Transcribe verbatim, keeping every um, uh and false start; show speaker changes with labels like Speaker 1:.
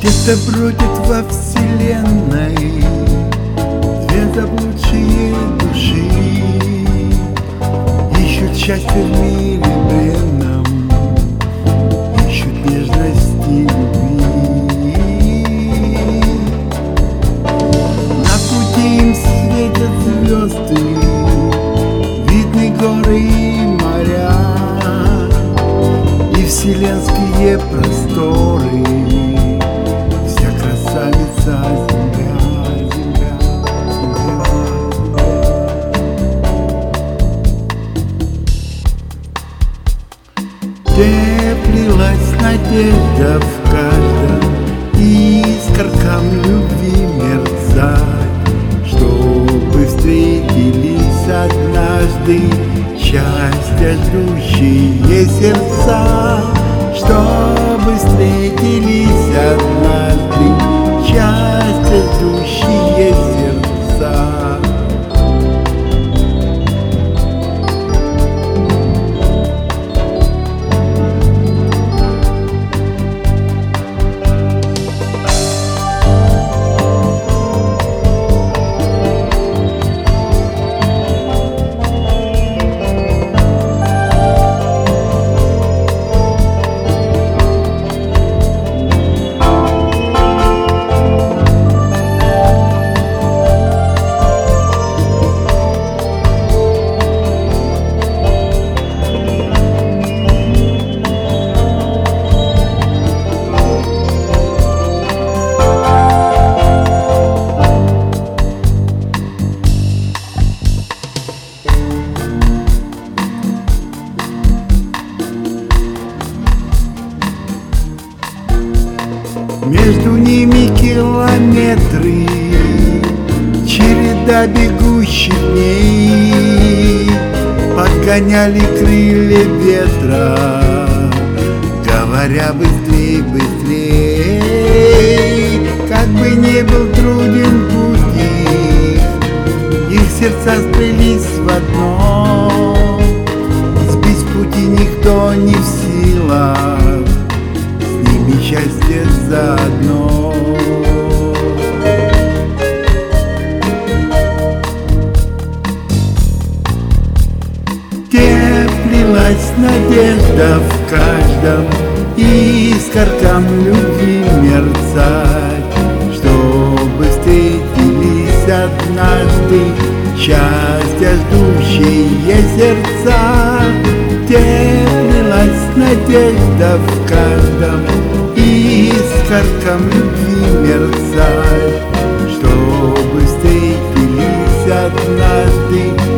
Speaker 1: Где-то бродят во вселенной две заблудшие души, ищут счастье в мире бренном, ищут нежности любви. На пути им светят звезды, видны горы и моря, и вселенские просторы. Красавица земля, земля, земля. Теплилась надежда в каждом, искоркам любви мерцать, чтобы встретились однажды счастья ждущие сердца, чтобы встретились однажды счастье ждущие сердца. Между ними километры, череда бегущих дней подгоняли крылья ветра, говоря быстрей, быстрей. Как бы ни был труден путь их, их сердца сплелись в одно. Сбить с пути никто не в силах, счастье заодно. Теплилась надежда в каждом, искоркам любви мерцать, чтобы встретились однажды счастья ждущие сердца. Теплилась надежда в каждом, искоркам любви мерцать, чтобы встретились однажды